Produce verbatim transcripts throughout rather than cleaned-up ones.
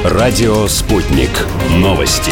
Радио «Спутник». Новости.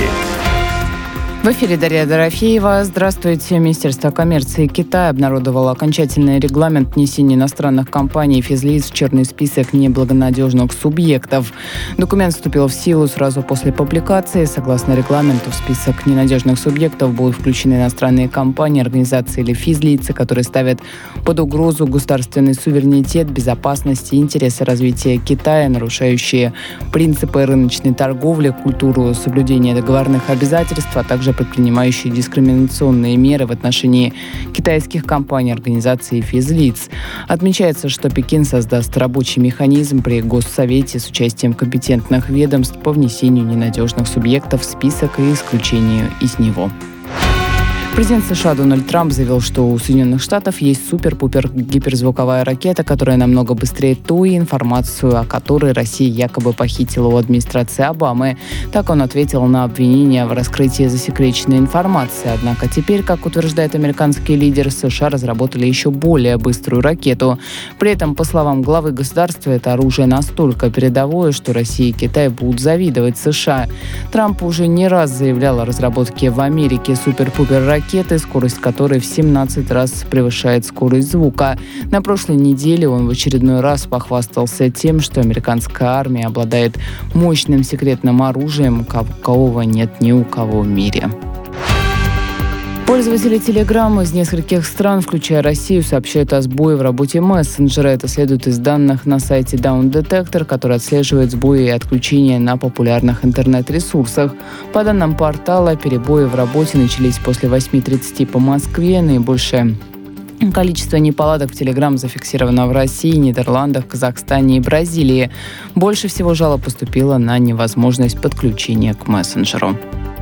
В эфире Дарья Дорофеева. Здравствуйте. Министерство коммерции Китая обнародовало окончательный регламент внесения иностранных компаний и физлиц в черный список неблагонадежных субъектов. Документ вступил в силу сразу после публикации. Согласно регламенту, в список ненадежных субъектов будут включены иностранные компании, организации или физлицы, которые ставят под угрозу государственный суверенитет, безопасность и интересы развития Китая, нарушающие принципы рыночной торговли, культуру соблюдения договорных обязательств, а также предпринимающие дискриминационные меры в отношении китайских компаний, организаций и физлиц. Отмечается, что Пекин создаст рабочий механизм при Госсовете с участием компетентных ведомств по внесению ненадежных субъектов в список и исключению из него. Президент США Дональд Трамп заявил, что у Соединенных Штатов есть супер-пупер-гиперзвуковая ракета, которая намного быстрее той, информацию о которой Россия якобы похитила у администрации Обамы. Так он ответил на обвинения в раскрытии засекреченной информации. Однако теперь, как утверждает американский лидер, США разработали еще более быструю ракету. При этом, по словам главы государства, это оружие настолько передовое, что Россия и Китай будут завидовать США. Трамп уже не раз заявлял о разработке в Америке супер-пупер-ракеты, ракеты, скорость которой в семнадцать раз превышает скорость звука. На прошлой неделе он в очередной раз похвастался тем, что американская армия обладает мощным секретным оружием, какого нет ни у кого в мире. Пользователи Telegram из нескольких стран, включая Россию, сообщают о сбое в работе мессенджера. Это следует из данных на сайте Down Detector, который отслеживает сбои и отключения на популярных интернет-ресурсах. По данным портала, перебои в работе начались после восьми тридцати по Москве. Наибольшее количество неполадок в Telegram зафиксировано в России, Нидерландах, Казахстане и Бразилии. Больше всего жалоб поступило на невозможность подключения к мессенджеру.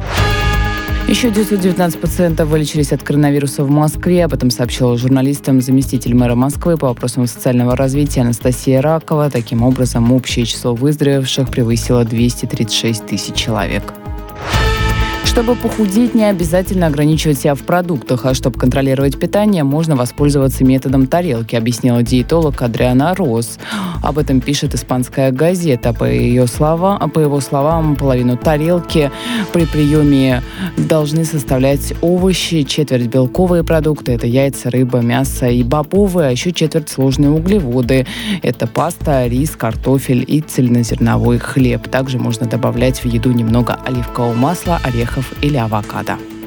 Еще девятьсот девятнадцать пациентов вылечились от коронавируса в Москве. Об этом сообщила журналистам заместитель мэра Москвы по вопросам социального развития Анастасия Ракова. Таким образом, общее число выздоровевших превысило двести тридцать шесть тысяч человек. Чтобы похудеть, не обязательно ограничивать себя в продуктах, а чтобы контролировать питание, можно воспользоваться методом тарелки, объяснила диетолог Адриана Росс. Об этом пишет испанская газета. По ее словам, по его словам, половину тарелки при приеме должны составлять овощи, четверть белковые продукты, это яйца, рыба, мясо и бобовые, а еще четверть сложные углеводы. Это паста, рис, картофель и цельнозерновой хлеб. Также можно добавлять в еду немного оливкового масла, орехов или авокадо.